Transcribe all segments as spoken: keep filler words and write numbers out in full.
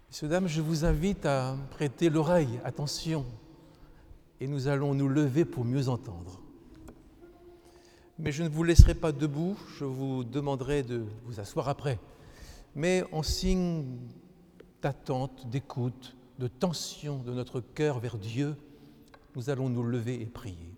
Messieurs, dames, je vous invite à prêter l'oreille, attention, et nous allons nous lever pour mieux entendre. Mais je ne vous laisserai pas debout, je vous demanderai de vous asseoir après. Mais en signe d'attente, d'écoute, de tension de notre cœur vers Dieu, nous allons nous lever et prier.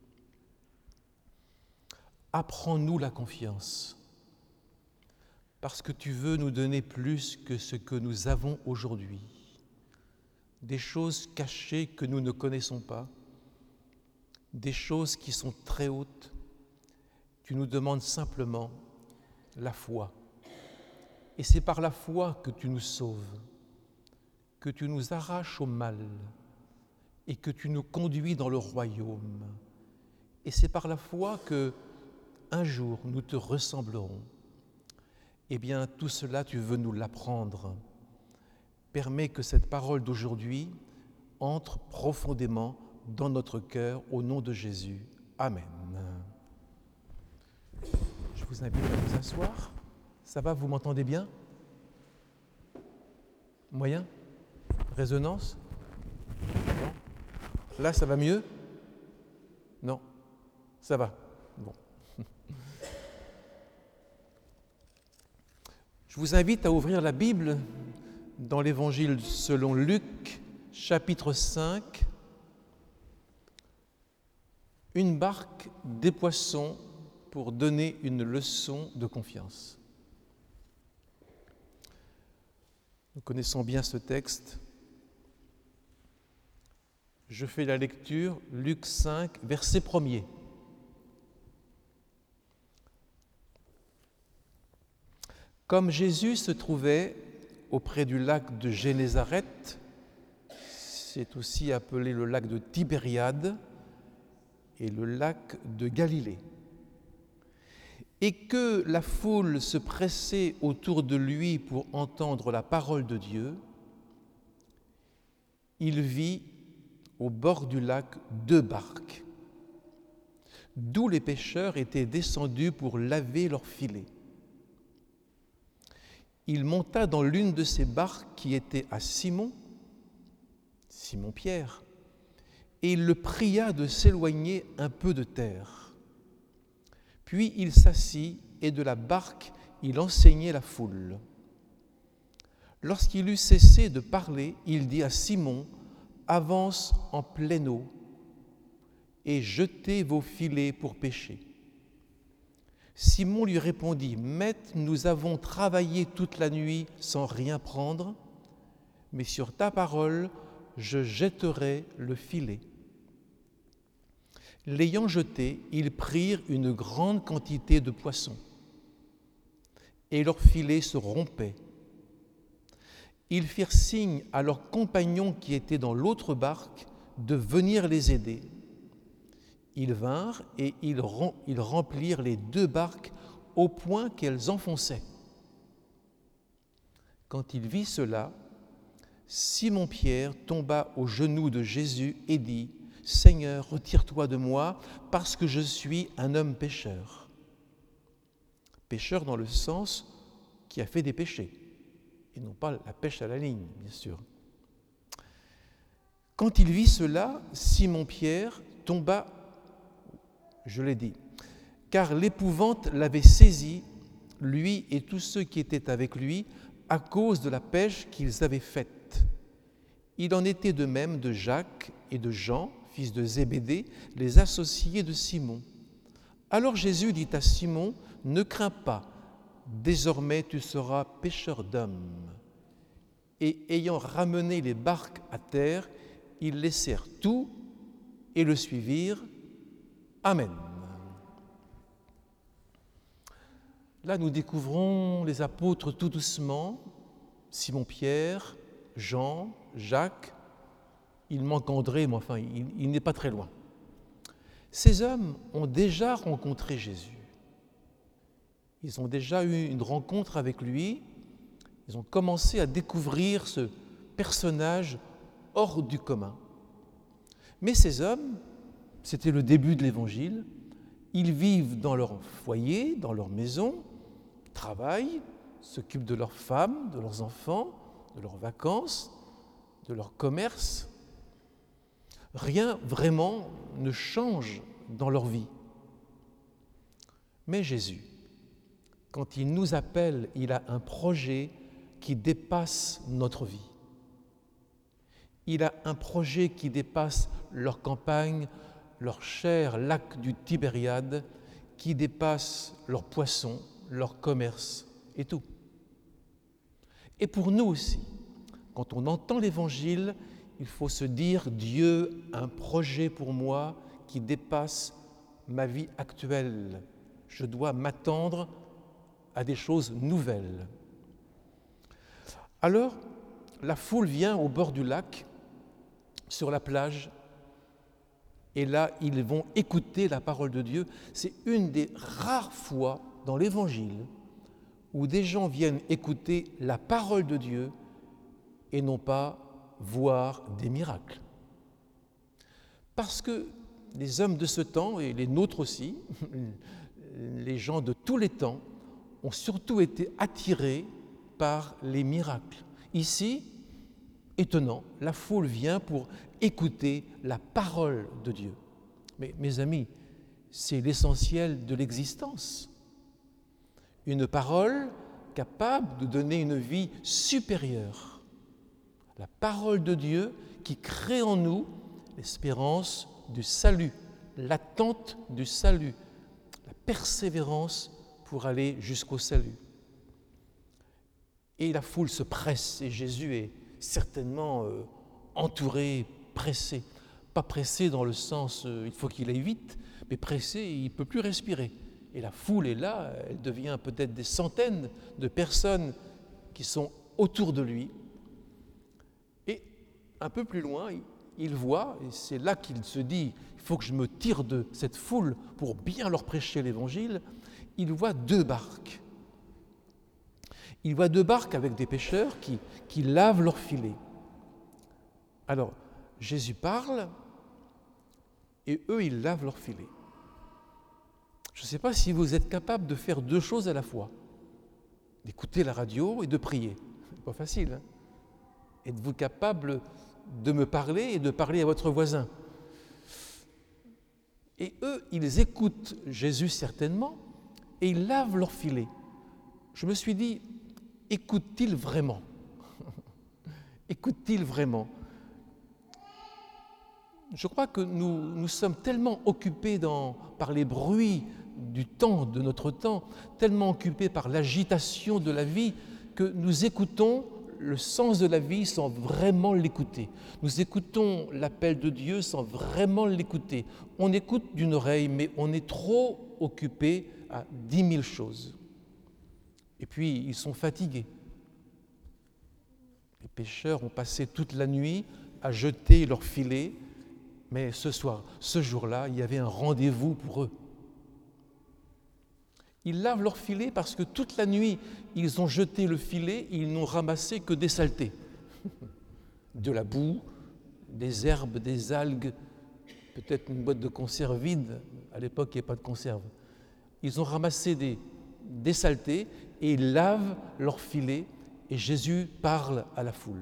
Apprends-nous la confiance, parce que tu veux nous donner plus que ce que nous avons aujourd'hui, des choses cachées que nous ne connaissons pas, des choses qui sont très hautes. Tu nous demandes simplement la foi. Et c'est par la foi que tu nous sauves, que tu nous arraches au mal et que tu nous conduis dans le royaume. Et c'est par la foi que, un jour, nous te ressemblerons. Eh bien, tout cela, tu veux nous l'apprendre. Permets que cette parole d'aujourd'hui entre profondément dans notre cœur, au nom de Jésus. Amen. Je vous invite à vous asseoir. Ça va, vous m'entendez bien? Moyen? Résonance? Non? Là, ça va mieux? Non? Ça va? Bon. Je vous invite à ouvrir la Bible dans l'Évangile selon Luc, chapitre cinq. Une barque, des poissons pour donner une leçon de confiance. Nous connaissons bien ce texte. Je fais la lecture, Luc cinq, verset premier. Comme Jésus se trouvait auprès du lac de Génézareth, c'est aussi appelé le lac de Tibériade et le lac de Galilée, et que la foule se pressait autour de lui pour entendre la parole de Dieu, il vit au bord du lac deux barques, d'où les pêcheurs étaient descendus pour laver leurs filets. Il monta dans l'une de ces barques qui était à Simon, Simon-Pierre, et il le pria de s'éloigner un peu de terre. Puis il s'assit et de la barque il enseignait la foule. Lorsqu'il eut cessé de parler, il dit à Simon, « Avance en pleine eau et jetez vos filets pour pêcher. » Simon lui répondit, « Maître, nous avons travaillé toute la nuit sans rien prendre, mais sur ta parole, je jetterai le filet. » L'ayant jeté, ils prirent une grande quantité de poissons, et leur filet se rompait. Ils firent signe à leurs compagnons qui étaient dans l'autre barque de venir les aider. Ils vinrent et ils remplirent les deux barques au point qu'elles enfonçaient. Quand il vit cela, Simon-Pierre tomba aux genoux de Jésus et dit, « Seigneur, retire-toi de moi, parce que je suis un homme pécheur. » Pécheur dans le sens qui a fait des péchés, et non pas la pêche à la ligne, bien sûr. Quand il vit cela, Simon-Pierre tomba, je l'ai dit, car l'épouvante l'avait saisi, lui et tous ceux qui étaient avec lui, à cause de la pêche qu'ils avaient faite. Il en était de même de Jacques et de Jean, fils de Zébédée, les associés de Simon. Alors Jésus dit à Simon, « Ne crains pas, désormais tu seras pêcheur d'hommes. » Et ayant ramené les barques à terre, ils laissèrent tout et le suivirent. Amen. Là, nous découvrons les apôtres tout doucement, Simon-Pierre, Jean, Jacques, il manque André, mais enfin, il, il n'est pas très loin. Ces hommes ont déjà rencontré Jésus. Ils ont déjà eu une rencontre avec lui. Ils ont commencé à découvrir ce personnage hors du commun. Mais ces hommes, c'était le début de l'Évangile, ils vivent dans leur foyer, dans leur maison, travaillent, s'occupent de leurs femmes, de leurs enfants, de leurs vacances, de leur commerce. Rien vraiment ne change dans leur vie. Mais Jésus, quand il nous appelle, il a un projet qui dépasse notre vie. Il a un projet qui dépasse leur campagne, leur cher lac du Tibériade, qui dépasse leurs poissons, leur commerce et tout. Et pour nous aussi, quand on entend l'Évangile, il faut se dire, Dieu a un projet pour moi qui dépasse ma vie actuelle. Je dois m'attendre à des choses nouvelles. Alors, la foule vient au bord du lac, sur la plage, et là, ils vont écouter la parole de Dieu. C'est une des rares fois dans l'Évangile où des gens viennent écouter la parole de Dieu et non pas voir des miracles. Parce que les hommes de ce temps, et les nôtres aussi, les gens de tous les temps, ont surtout été attirés par les miracles. Ici, étonnant, la foule vient pour écouter la parole de Dieu. Mais mes amis, c'est l'essentiel de l'existence. Une parole capable de donner une vie supérieure. La parole de Dieu qui crée en nous l'espérance du salut, l'attente du salut, la persévérance pour aller jusqu'au salut. Et la foule se presse et Jésus est certainement euh, entouré, pressé. Pas pressé dans le sens euh, il faut qu'il aille vite, mais pressé, il ne peut plus respirer. Et la foule est là, elle devient peut-être des centaines de personnes qui sont autour de lui. Et un peu plus loin, il voit, et c'est là qu'il se dit il faut que je me tire de cette foule pour bien leur prêcher l'Évangile, il voit deux barques. Il voit deux barques avec des pêcheurs qui, qui lavent leurs filets. Alors, Jésus parle et eux, ils lavent leurs filets. Je ne sais pas si vous êtes capable de faire deux choses à la fois, d'écouter la radio et de prier. C'est pas facile, hein? Êtes-vous capable de me parler et de parler à votre voisin? Et eux, ils écoutent Jésus certainement et ils lavent leurs filets. Je me suis dit, écoute-t-il vraiment? Écoute-t-il vraiment? Je crois que nous, nous sommes tellement occupés dans, par les bruits du temps, de notre temps, tellement occupés par l'agitation de la vie, que nous écoutons le sens de la vie sans vraiment l'écouter. Nous écoutons l'appel de Dieu sans vraiment l'écouter. On écoute d'une oreille, mais on est trop occupé à dix mille choses. Et puis, ils sont fatigués. Les pêcheurs ont passé toute la nuit à jeter leurs filets, mais ce soir, ce jour-là, il y avait un rendez-vous pour eux. Ils lavent leurs filets parce que toute la nuit, ils ont jeté le filet et ils n'ont ramassé que des saletés. De la boue, des herbes, des algues, peut-être une boîte de conserve vide. À l'époque, il n'y avait pas de conserve. Ils ont ramassé des, des saletés et ils lavent leurs filets et Jésus parle à la foule.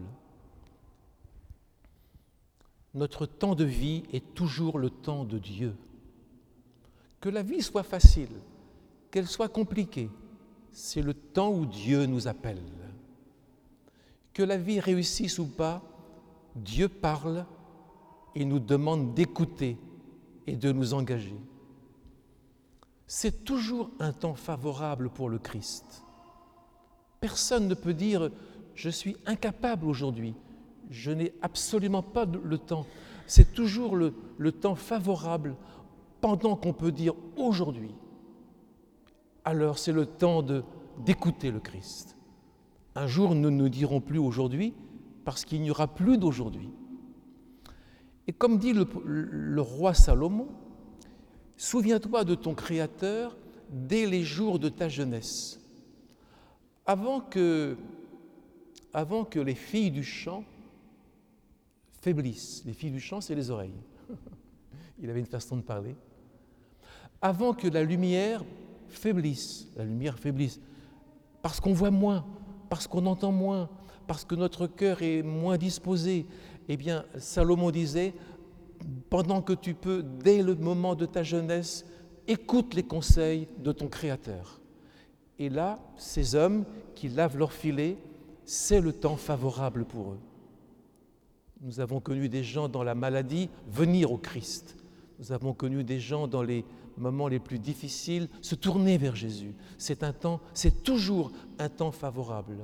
Notre temps de vie est toujours le temps de Dieu. Que la vie soit facile, qu'elle soit compliquée, c'est le temps où Dieu nous appelle. Que la vie réussisse ou pas, Dieu parle et nous demande d'écouter et de nous engager. C'est toujours un temps favorable pour le Christ. Personne ne peut dire « je suis incapable aujourd'hui ». Je n'ai absolument pas le temps. C'est toujours le, le temps favorable pendant qu'on peut dire aujourd'hui. Alors c'est le temps de, d'écouter le Christ. Un jour, nous ne dirons plus aujourd'hui parce qu'il n'y aura plus d'aujourd'hui. Et comme dit le, le roi Salomon, souviens-toi de ton Créateur dès les jours de ta jeunesse, avant que, avant que les filles du champ faiblissent. Les filles du champ, c'est les oreilles. Il avait une façon de parler. Avant que la lumière faiblisse, la lumière faiblisse, parce qu'on voit moins, parce qu'on entend moins, parce que notre cœur est moins disposé. Eh bien, Salomon disait, pendant que tu peux, dès le moment de ta jeunesse, écoute les conseils de ton Créateur. Et là, ces hommes qui lavent leurs filets, c'est le temps favorable pour eux. Nous avons connu des gens dans la maladie venir au Christ. Nous avons connu des gens dans les moments les plus difficiles se tourner vers Jésus. C'est un temps, c'est toujours un temps favorable.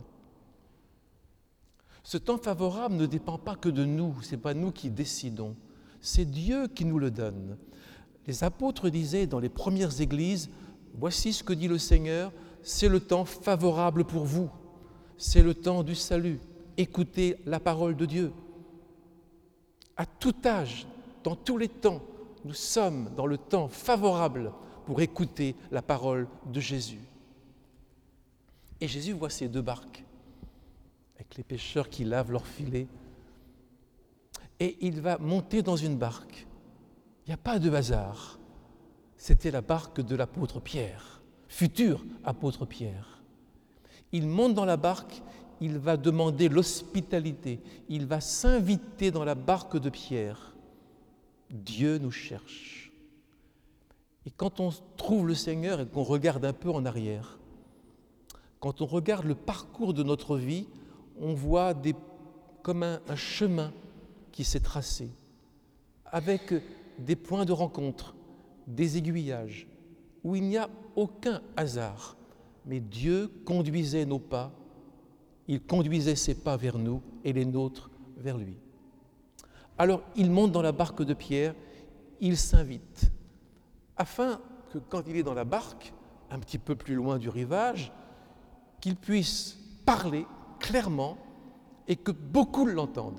Ce temps favorable ne dépend pas que de nous, ce n'est pas nous qui décidons, c'est Dieu qui nous le donne. Les apôtres disaient dans les premières églises, « Voici ce que dit le Seigneur, c'est le temps favorable pour vous, c'est le temps du salut, écoutez la parole de Dieu. » À tout âge, dans tous les temps, nous sommes dans le temps favorable pour écouter la parole de Jésus. Et Jésus voit ces deux barques, avec les pêcheurs qui lavent leurs filets, et il va monter dans une barque. Il n'y a pas de hasard. C'était la barque de l'apôtre Pierre, futur apôtre Pierre. Il monte dans la barque, il va demander l'hospitalité, il va s'inviter dans la barque de Pierre. Dieu nous cherche. Et quand on trouve le Seigneur et qu'on regarde un peu en arrière, quand on regarde le parcours de notre vie, on voit des, comme un, un chemin qui s'est tracé, avec des points de rencontre, des aiguillages, où il n'y a aucun hasard, mais Dieu conduisait nos pas, il conduisait ses pas vers nous et les nôtres vers lui. Alors il monte dans la barque de Pierre, il s'invite, afin que quand il est dans la barque, un petit peu plus loin du rivage, qu'il puisse parler clairement et que beaucoup l'entendent.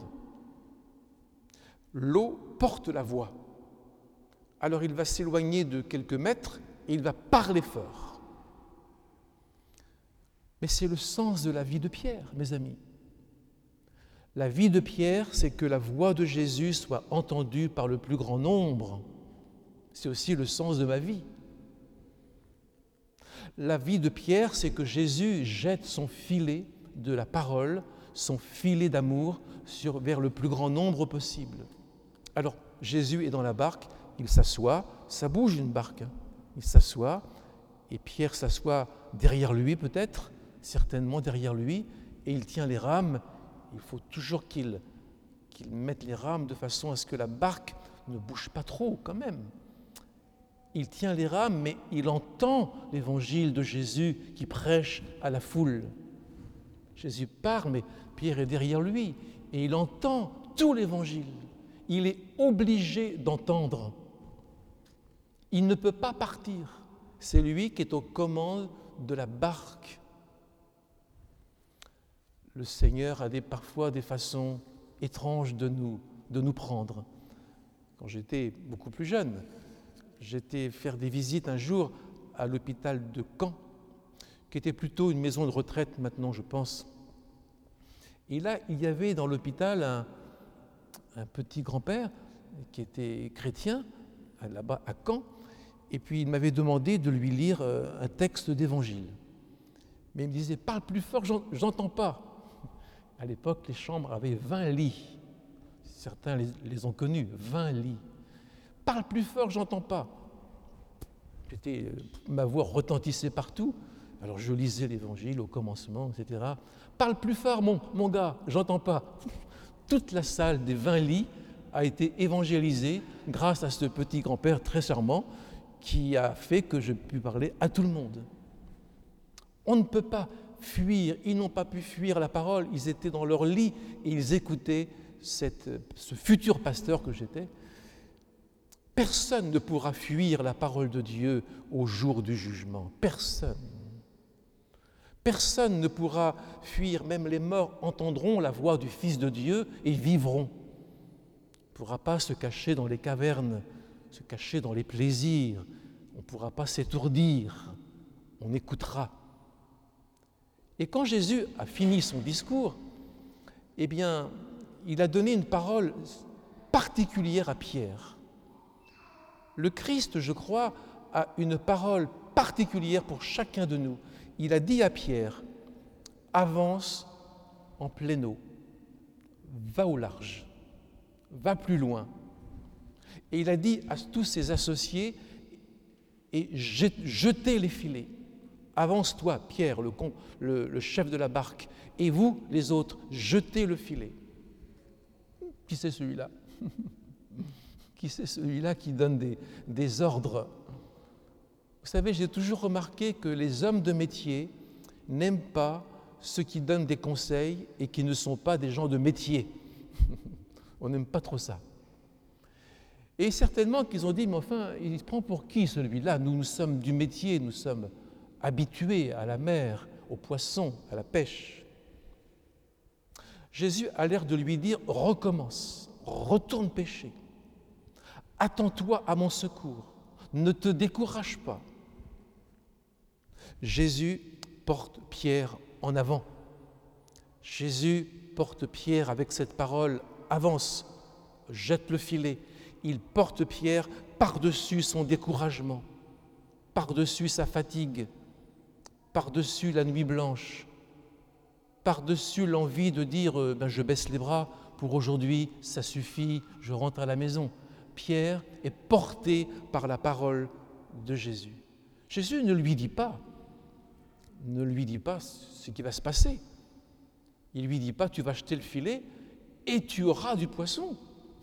L'eau porte la voix. Alors il va s'éloigner de quelques mètres et il va parler fort. Mais c'est le sens de la vie de Pierre, mes amis. La vie de Pierre, c'est que la voix de Jésus soit entendue par le plus grand nombre. C'est aussi le sens de ma vie. La vie de Pierre, c'est que Jésus jette son filet de la parole, son filet d'amour sur, vers le plus grand nombre possible. Alors, Jésus est dans la barque, il s'assoit, ça bouge une barque, hein. Il s'assoit, et Pierre s'assoit derrière lui peut-être, certainement derrière lui, et il tient les rames. Il faut toujours qu'il, qu'il mette les rames de façon à ce que la barque ne bouge pas trop quand même. Il tient les rames, mais il entend l'évangile de Jésus qui prêche à la foule. Jésus parle, mais Pierre est derrière lui, et il entend tout l'évangile. Il est obligé d'entendre. Il ne peut pas partir. C'est lui qui est aux commandes de la barque. Le Seigneur a des, parfois des façons étranges de nous, de nous prendre. Quand j'étais beaucoup plus jeune, j'étais faire des visites un jour à l'hôpital de Caen, qui était plutôt une maison de retraite maintenant, je pense. Et là, il y avait dans l'hôpital un, un petit grand-père qui était chrétien, là-bas à Caen, et puis il m'avait demandé de lui lire un texte d'évangile. Mais il me disait « Parle plus fort, j'entends pas ». À l'époque, les chambres avaient vingt lits. Certains les, les ont connus, vingt lits. « Parle plus fort, j'entends pas ». J'étais, ma voix retentissait partout. Alors je lisais l'évangile au commencement, et cetera. « Parle plus fort, mon, mon gars, j'entends pas ». Toute la salle des vingt lits a été évangélisée grâce à ce petit grand-père très charmant qui a fait que je pus parler à tout le monde. On ne peut pas fuir, ils n'ont pas pu fuir la parole, ils étaient dans leur lit et ils écoutaient cette, ce futur pasteur que j'étais. Personne ne pourra fuir la parole de Dieu au jour du jugement, personne. Personne ne pourra fuir, même les morts entendront la voix du Fils de Dieu et vivront. On ne pourra pas se cacher dans les cavernes, se cacher dans les plaisirs, on ne pourra pas s'étourdir, on écoutera. Et quand Jésus a fini son discours, eh bien, il a donné une parole particulière à Pierre. Le Christ, je crois, a une parole particulière pour chacun de nous. Il a dit à Pierre, avance en pleine eau, va au large, va plus loin. Et il a dit à tous ses associés, et jetez les filets. Avance-toi, Pierre, le, le, le chef de la barque, et vous, les autres, jetez le filet. Qui c'est celui-là? Qui c'est celui-là qui donne des, des ordres? Vous savez, j'ai toujours remarqué que les hommes de métier n'aiment pas ceux qui donnent des conseils et qui ne sont pas des gens de métier. On n'aime pas trop ça. Et certainement qu'ils ont dit, mais enfin, il se prend pour qui celui-là? Nous, nous sommes du métier, nous sommes habitués à la mer, aux poissons, à la pêche. Jésus a l'air de lui dire, recommence, retourne pêcher. Attends-toi à mon secours, ne te décourage pas. Jésus porte Pierre en avant. Jésus porte Pierre avec cette parole, avance, jette le filet. Il porte Pierre par-dessus son découragement, par-dessus sa fatigue, par-dessus la nuit blanche, par-dessus l'envie de dire euh, ben, « je baisse les bras, pour aujourd'hui, ça suffit, je rentre à la maison ». Pierre est porté par la parole de Jésus. Jésus ne lui dit pas, ne lui dit pas ce qui va se passer. Il ne lui dit pas « tu vas jeter le filet et tu auras du poisson ».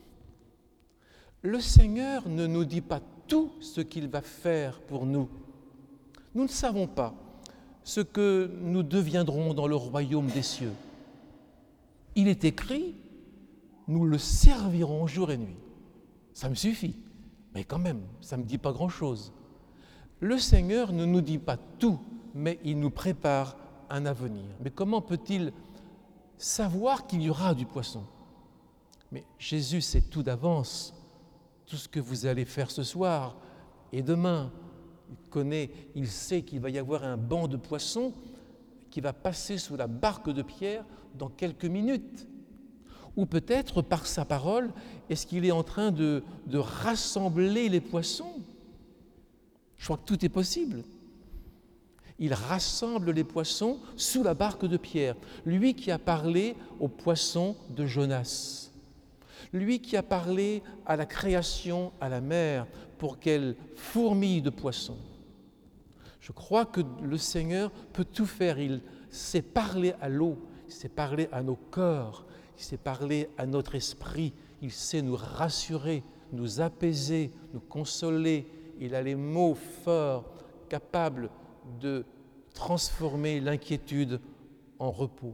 Le Seigneur ne nous dit pas tout ce qu'il va faire pour nous. Nous ne savons pas ce que nous deviendrons dans le royaume des cieux. Il est écrit, nous le servirons jour et nuit. Ça me suffit, mais quand même, ça ne me dit pas grand-chose. Le Seigneur ne nous dit pas tout, mais il nous prépare un avenir. Mais comment peut-il savoir qu'il y aura du poisson? Mais Jésus sait tout d'avance, tout ce que vous allez faire ce soir et demain. Il connaît, il sait qu'il va y avoir un banc de poissons qui va passer sous la barque de Pierre dans quelques minutes. Ou peut-être, par sa parole, est-ce qu'il est en train de, de rassembler les poissons? Je crois que tout est possible. Il rassemble les poissons sous la barque de Pierre. Lui qui a parlé aux poissons de Jonas. Lui qui a parlé à la création, à la mer, pour qu'elle fourmille de poissons. Je crois que le Seigneur peut tout faire. Il sait parler à l'eau, il sait parler à nos corps, il sait parler à notre esprit, il sait nous rassurer, nous apaiser, nous consoler. Il a les mots forts, capables de transformer l'inquiétude en repos.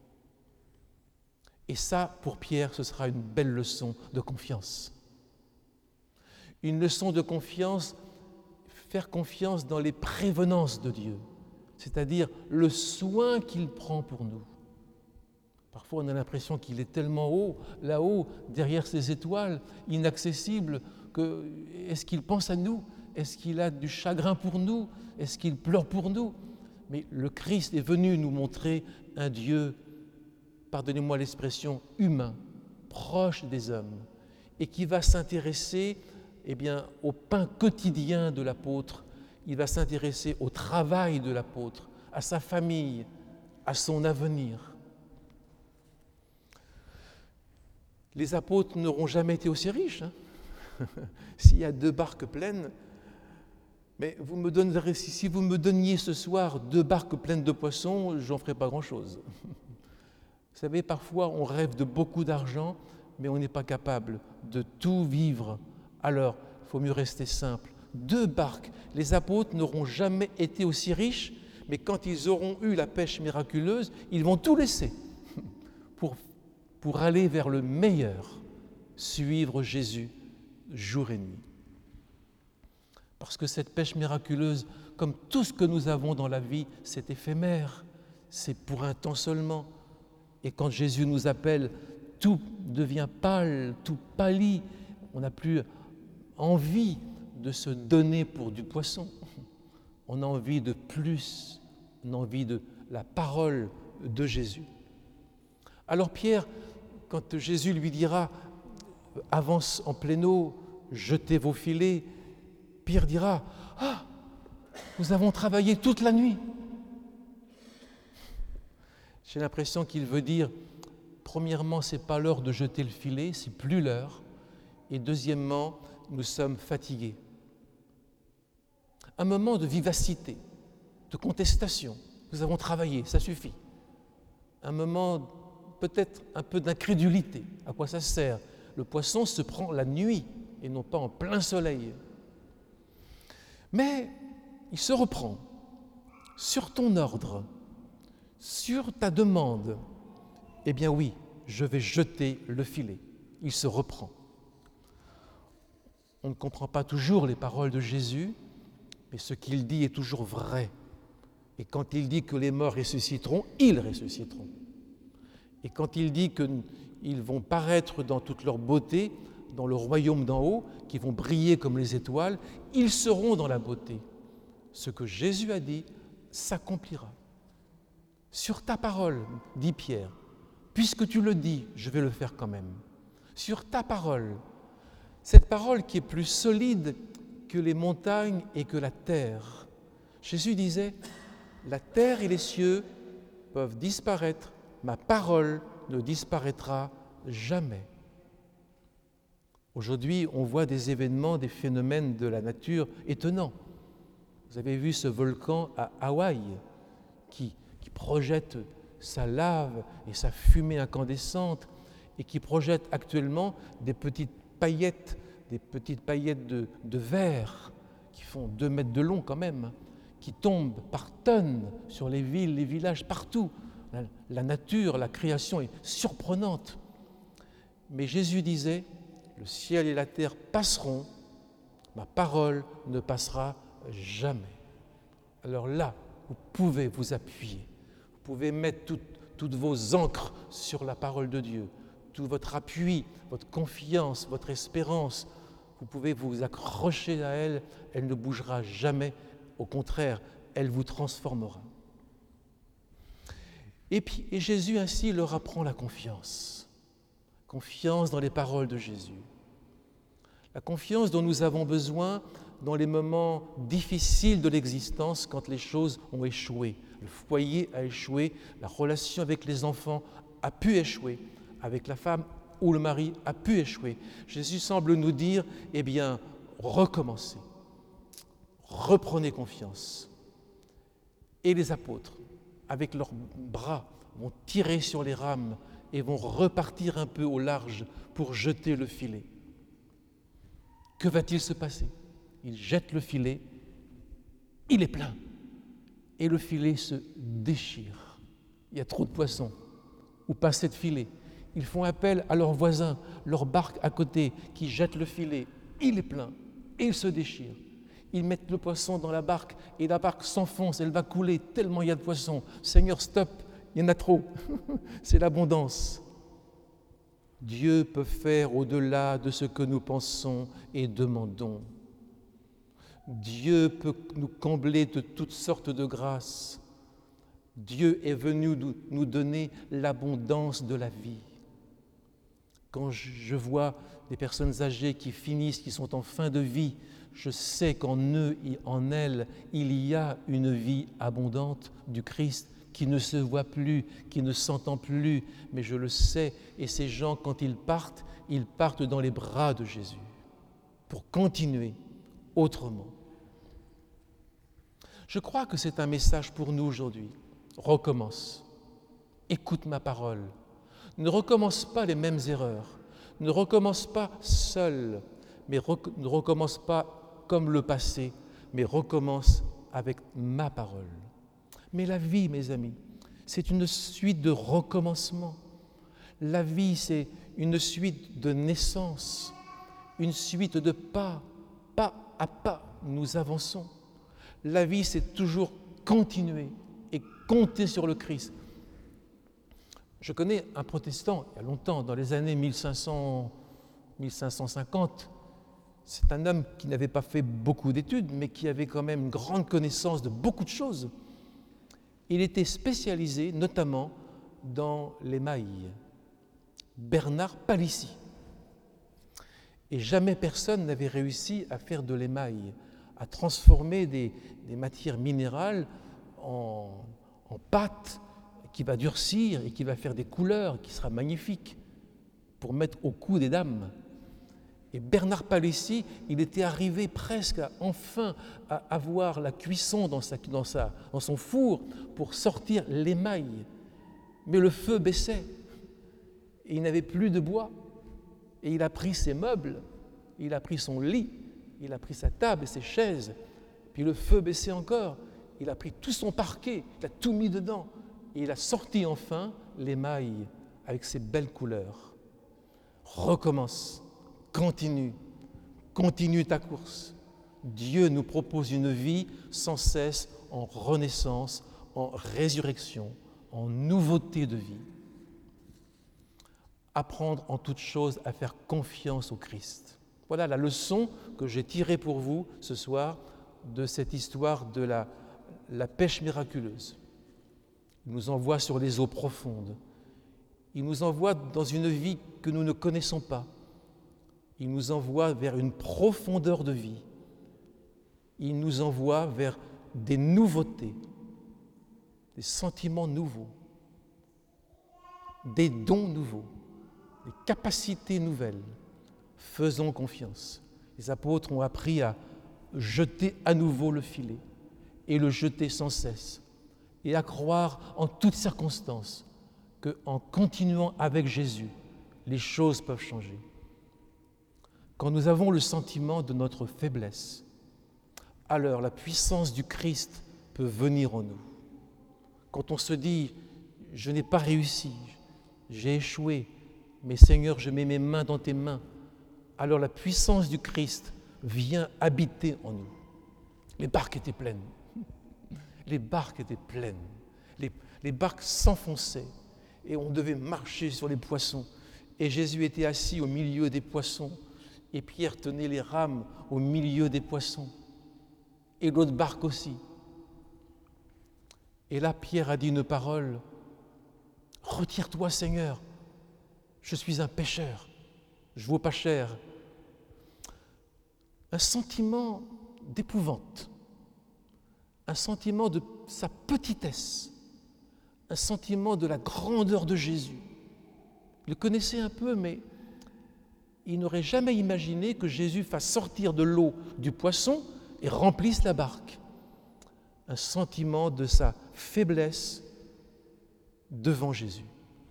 Et ça, pour Pierre, ce sera une belle leçon de confiance. Une leçon de confiance, faire confiance dans les prévenances de Dieu, c'est-à-dire le soin qu'il prend pour nous. Parfois, on a l'impression qu'il est tellement haut, là-haut, derrière ces étoiles, inaccessible, que est-ce qu'il pense à nous? Est-ce qu'il a du chagrin pour nous? Est-ce qu'il pleure pour nous? Mais le Christ est venu nous montrer un Dieu, pardonnez-moi l'expression, humain, proche des hommes, et qui va s'intéresser eh bien, au pain quotidien de l'apôtre, il va s'intéresser au travail de l'apôtre, à sa famille, à son avenir. Les apôtres n'auront jamais été aussi riches. Hein. S'il y a deux barques pleines, mais vous me donnerez, si vous me donniez ce soir deux barques pleines de poissons, j'en ferais pas grand-chose. Vous savez, parfois on rêve de beaucoup d'argent, mais on n'est pas capable de tout vivre. Alors, il faut mieux rester simple. Deux barques. Les apôtres n'auront jamais été aussi riches, mais quand ils auront eu la pêche miraculeuse, ils vont tout laisser pour, pour aller vers le meilleur, suivre Jésus jour et nuit. Parce que cette pêche miraculeuse, comme tout ce que nous avons dans la vie, c'est éphémère, c'est pour un temps seulement. Et quand Jésus nous appelle, tout devient pâle, tout pâlit. On n'a plus envie de se donner pour du poisson. On a envie de plus, on a envie de la parole de Jésus. Alors Pierre, quand Jésus lui dira « avance en pleine eau, jetez vos filets », Pierre dira « ah, nous avons travaillé toute la nuit ». J'ai l'impression qu'il veut dire, premièrement, ce n'est pas l'heure de jeter le filet, c'est plus l'heure. Et deuxièmement, nous sommes fatigués. Un moment de vivacité, de contestation. Nous avons travaillé, ça suffit. Un moment peut-être un peu d'incrédulité. À quoi ça sert? Le poisson se prend la nuit et non pas en plein soleil. Mais il se reprend sur ton ordre, sur ta demande. Eh bien oui, je vais jeter le filet. Il se reprend. On ne comprend pas toujours les paroles de Jésus, mais ce qu'il dit est toujours vrai. Et quand il dit que les morts ressusciteront, ils ressusciteront. Et quand il dit qu'ils vont paraître dans toute leur beauté, dans le royaume d'en haut, qu'ils vont briller comme les étoiles, ils seront dans la beauté. Ce que Jésus a dit s'accomplira. Sur ta parole, dit Pierre, puisque tu le dis, je vais le faire quand même. Sur ta parole, cette parole qui est plus solide que les montagnes et que la terre. Jésus disait, la terre et les cieux peuvent disparaître, ma parole ne disparaîtra jamais. Aujourd'hui, on voit des événements, des phénomènes de la nature étonnants. Vous avez vu ce volcan à Hawaï qui, qui projette sa lave et sa fumée incandescente et qui projette actuellement des petites paillettes, des petites paillettes de, de verre qui font deux mètres de long quand même, qui tombent par tonnes sur les villes, les villages, partout. La, la nature, la création est surprenante. Mais Jésus disait, le ciel et la terre passeront, ma parole ne passera jamais. Alors là, vous pouvez vous appuyer, vous pouvez mettre tout, toutes vos ancres sur la parole de Dieu, tout votre appui, votre confiance, votre espérance, vous pouvez vous accrocher à elle, elle ne bougera jamais, au contraire, elle vous transformera. Et puis, et Jésus ainsi leur apprend la confiance, confiance dans les paroles de Jésus. La confiance dont nous avons besoin dans les moments difficiles de l'existence, quand les choses ont échoué. Le foyer a échoué, la relation avec les enfants a pu échouer, avec la femme ou le mari a pu échouer. Jésus semble nous dire, eh bien, recommencez, reprenez confiance. Et les apôtres, avec leurs bras, vont tirer sur les rames et vont repartir un peu au large pour jeter le filet. Que va-t-il se passer? Ils jettent le filet, il est plein, et le filet se déchire. Il y a trop de poissons, ou pas assez de filets. Ils font appel à leurs voisins, leur barque à côté, qui jette le filet, il est plein, et il se déchire. Ils mettent le poisson dans la barque, et la barque s'enfonce, elle va couler tellement il y a de poissons. Seigneur, stop, il y en a trop, c'est l'abondance. Dieu peut faire au-delà de ce que nous pensons et demandons. Dieu peut nous combler de toutes sortes de grâces. Dieu est venu nous donner l'abondance de la vie. Quand je vois des personnes âgées qui finissent, qui sont en fin de vie, je sais qu'en eux et en elles, il y a une vie abondante du Christ qui ne se voit plus, qui ne s'entend plus, mais je le sais. Et ces gens, quand ils partent, ils partent dans les bras de Jésus pour continuer autrement. Je crois que c'est un message pour nous aujourd'hui. Recommence. Écoute ma parole. Ne recommence pas les mêmes erreurs. Ne recommence pas seul, mais rec- ne recommence pas comme le passé, mais recommence avec ma parole. Mais la vie, mes amis, c'est une suite de recommencements. La vie, c'est une suite de naissances, une suite de pas, pas à pas, nous avançons. La vie, c'est toujours continuer et compter sur le Christ. Je connais un protestant, il y a longtemps, dans les années mille cinq cents, mille cinq cent cinquante. C'est un homme qui n'avait pas fait beaucoup d'études, mais qui avait quand même une grande connaissance de beaucoup de choses. Il était spécialisé notamment dans l'émail. Bernard Palissy. Et jamais personne n'avait réussi à faire de l'émail, à transformer des, des matières minérales en, en pâte qui va durcir et qui va faire des couleurs, qui sera magnifique pour mettre au cou des dames. Et Bernard Palissy, il était arrivé presque à, enfin à avoir la cuisson dans, sa, dans, sa, dans son four pour sortir l'émail. Mais le feu baissait et il n'avait plus de bois. Et il a pris ses meubles, il a pris son lit, il a pris sa table et ses chaises. Puis le feu baissait encore. Il a pris tout son parquet, il a tout mis dedans. Et il a sorti enfin l'émail avec ses belles couleurs. Recommence, continue, continue ta course. Dieu nous propose une vie sans cesse en renaissance, en résurrection, en nouveauté de vie. Apprendre en toute chose à faire confiance au Christ. Voilà la leçon que j'ai tirée pour vous ce soir de cette histoire de la, la pêche miraculeuse. Il nous envoie sur les eaux profondes. Il nous envoie dans une vie que nous ne connaissons pas. Il nous envoie vers une profondeur de vie. Il nous envoie vers des nouveautés, des sentiments nouveaux, des dons nouveaux, des capacités nouvelles. Faisons confiance. Les apôtres ont appris à jeter à nouveau le filet et le jeter sans cesse et à croire en toutes circonstances qu'en continuant avec Jésus, les choses peuvent changer. Quand nous avons le sentiment de notre faiblesse, alors la puissance du Christ peut venir en nous. Quand on se dit « je n'ai pas réussi, j'ai échoué, mais Seigneur, je mets mes mains dans tes mains », alors la puissance du Christ vient habiter en nous. Les barques étaient pleines. Les barques étaient pleines. Les, les barques s'enfonçaient et on devait marcher sur les poissons. Et Jésus était assis au milieu des poissons et Pierre tenait les rames au milieu des poissons. Et l'autre barque aussi. Et là, Pierre a dit une parole. « Retire-toi, Seigneur, je suis un pécheur, je ne vaux pas cher. » Un sentiment d'épouvante, un sentiment de sa petitesse, un sentiment de la grandeur de Jésus. Il le connaissait un peu, mais il n'aurait jamais imaginé que Jésus fasse sortir de l'eau du poisson et remplisse la barque. Un sentiment de sa faiblesse devant Jésus.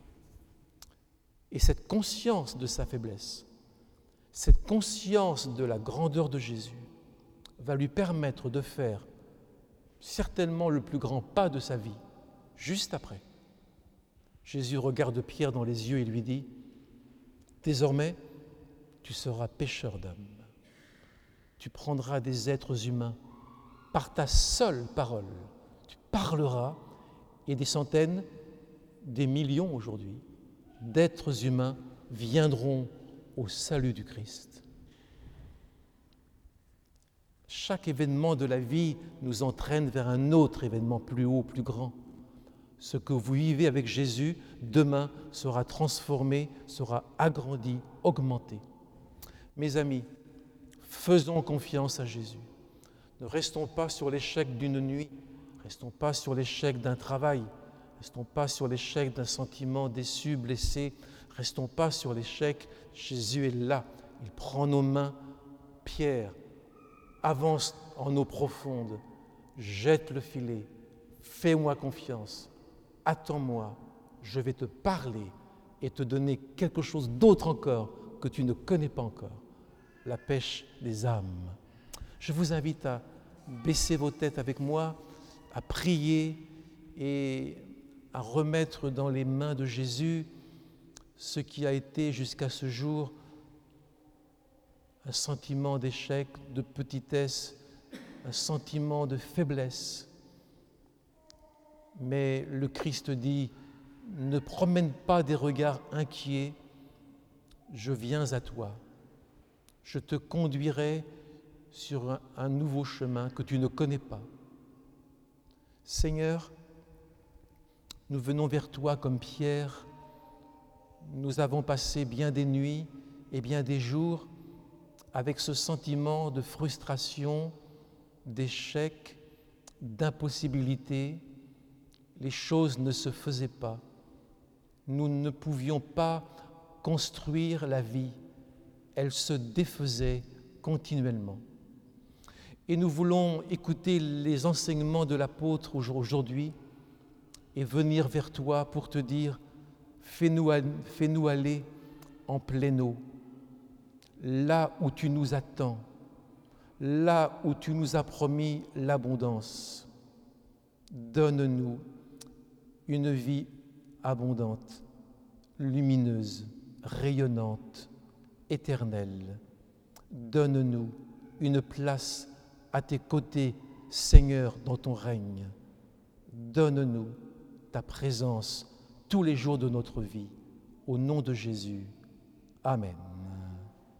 Et cette conscience de sa faiblesse, cette conscience de la grandeur de Jésus va lui permettre de faire certainement le plus grand pas de sa vie, juste après. Jésus regarde Pierre dans les yeux et lui dit « Désormais, tu seras pêcheur d'hommes. Tu prendras des êtres humains par ta seule parole. Tu parleras et des centaines, des millions aujourd'hui, d'êtres humains viendront au salut du Christ. » Chaque événement de la vie nous entraîne vers un autre événement plus haut, plus grand. Ce que vous vivez avec Jésus, demain, sera transformé, sera agrandi, augmenté. Mes amis, faisons confiance à Jésus. Ne restons pas sur l'échec d'une nuit, ne restons pas sur l'échec d'un travail, ne restons pas sur l'échec d'un sentiment déçu, blessé, ne restons pas sur l'échec. Jésus est là, il prend nos mains. Pierre, avance en eau profonde, jette le filet, fais-moi confiance, attends-moi, je vais te parler et te donner quelque chose d'autre encore que tu ne connais pas encore, la pêche des âmes. Je vous invite à baisser vos têtes avec moi, à prier et à remettre dans les mains de Jésus ce qui a été jusqu'à ce jour un sentiment d'échec, de petitesse, un sentiment de faiblesse. Mais le Christ dit, ne promène pas des regards inquiets, je viens à toi. Je te conduirai sur un, un nouveau chemin que tu ne connais pas. Seigneur, nous venons vers toi comme Pierre. Nous avons passé bien des nuits et bien des jours avec ce sentiment de frustration, d'échec, d'impossibilité. les choses ne se faisaient pas. Nous ne pouvions pas construire la vie. Elle se défaisait continuellement. Et nous voulons écouter les enseignements de l'apôtre aujourd'hui et venir vers toi pour te dire, fais-nous, fais-nous aller en pleine eau, là où tu nous attends, là où tu nous as promis l'abondance. Donne-nous une vie abondante, lumineuse, rayonnante, éternelle. Donne-nous une place à tes côtés, Seigneur, dans ton règne. Donne-nous ta présence tous les jours de notre vie. Au nom de Jésus. Amen.